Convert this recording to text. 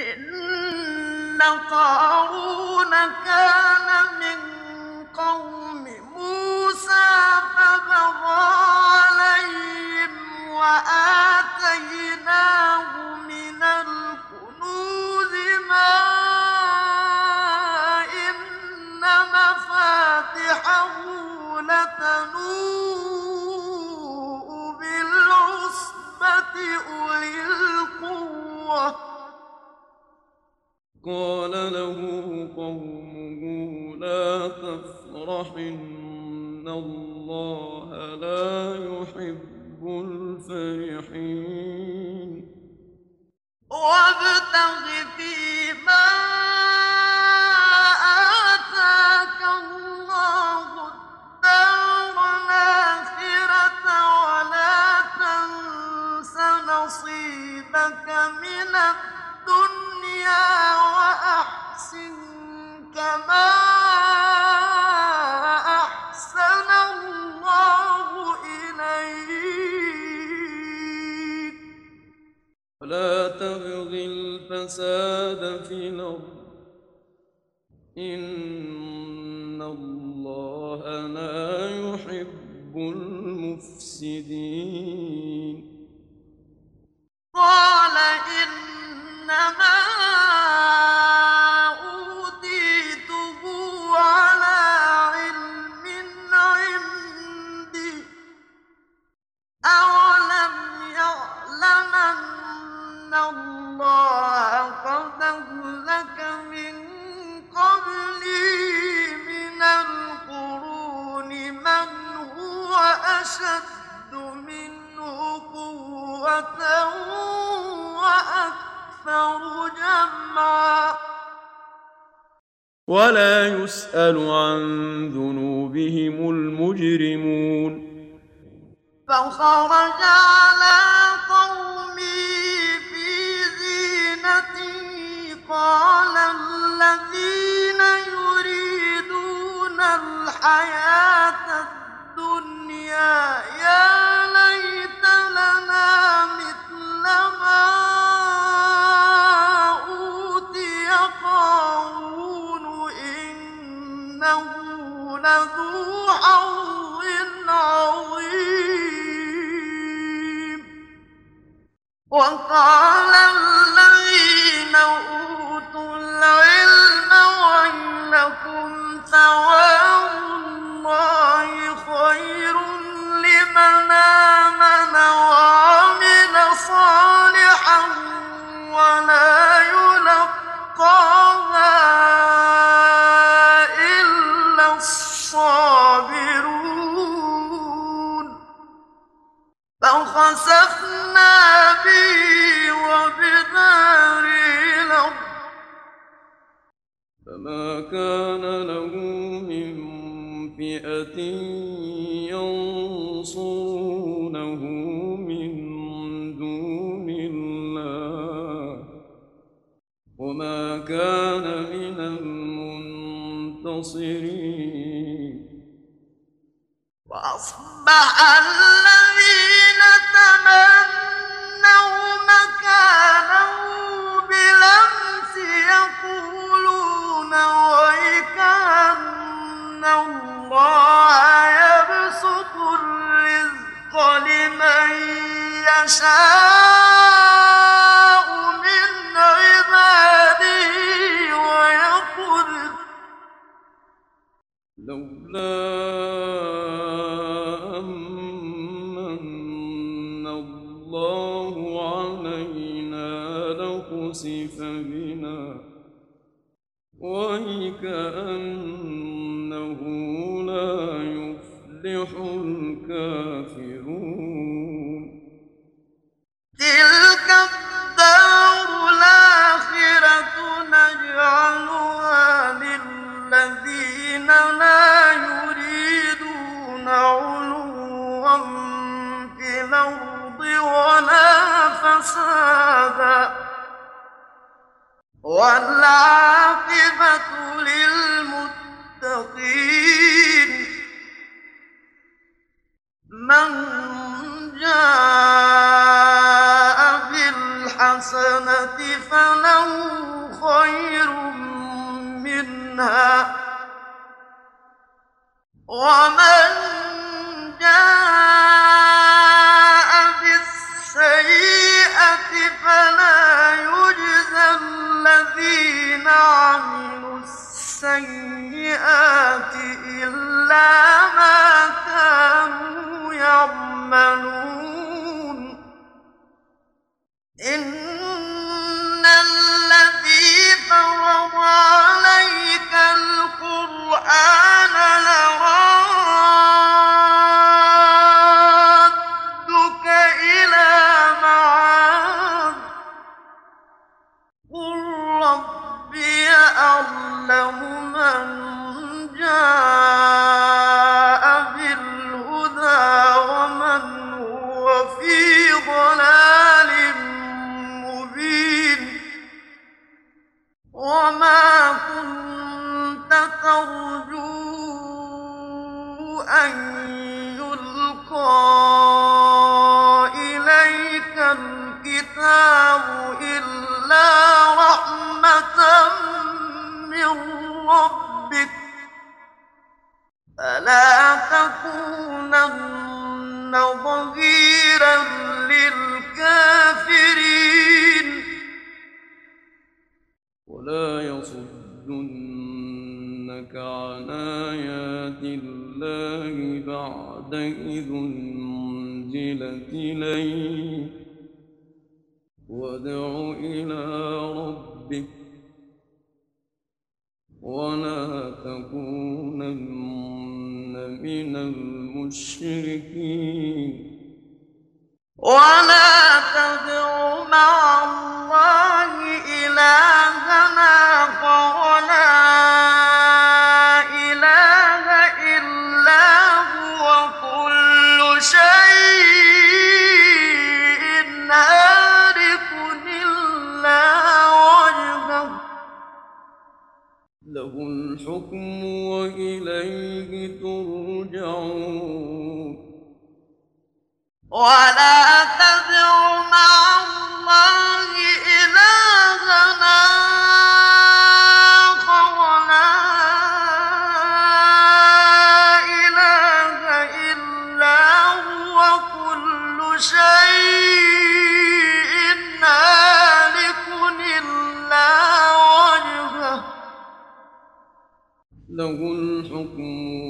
إن قارون كان من قوم موسى فبغى عليهم وآتيناه من الكنوز ما إن مفاتحه لتنوء بالعصبة أولي القوة قال له قومه لا تفرح إن الله لا يحب الفرحين وابتغ فيما آتاك الله الدار الآخرة ولا تنس نصيبك من الدنيا وأحسن كما أحسن الله إليك ولا تبغ الفساد في الأرض إن الله لا يحب المفسدين قال إنما أوتيته على علم عندي أولم يعلم أن الله قد أهلك من قبلي من القرون من هو أشد منه قوة وأكثر جمعا ولا يسأل عن ذنوبهم المجرمون فخرج على قومه في زينته قال الذين يريدون الحياة الدنيا يا ليت لنا مثل ما أوتي قارون إنه لذو حظ عظيم وقال الذين أوتوا العلم ويلكم ثواب الله خير لمن آمن وعمل صالحا ولا يلقاها إلا الصابرون فخسفنا به وبداره الأرض فما كان له من فئة ينصرونه من دون الله وما كان من المنتصرين وأصبح الذين تمنوا مكانه بالأمس يقولون ويك أن الله يبسط الرزق لمن يشاء من عباده ويقدر لولا أمن الله علينا لخسف بنا وكأنه لا يفلح الكافرون تلك الدار الآخرة نجعلها للذين لا يريدون علوا في الأرض ولا فسادا والعاقبة للمتقين من جاء بالحسنة فله خير منها ومن جاء بالسيئة فلا يجزى الذين عملوا السيئات إلا ما كانوا يعملون إن الذي فرض عليك القرآن لرادك إلى معاد قل ربي أعلم من جاء بالهدى ومن هو في ضلال مبين وما كنت ترجو أن يلقى إليك الكتاب إلا رحمة من ربك فلا تكونن ظهيرا للكافرين ولا يصدنك عن آيات الله بعد إذ أنزلت إليك وادع إلى ربك ولا تكونن من المشركين ولا تدع مع الله إلهنا آخر لا إله إلا هو كل شيء هالك إلا وجهه له الحكم وإليه ترجعون ولا تدع مع الله إلهنا آخر لا إله إلا هو كل شيء هالك إلا وجهه له الحكم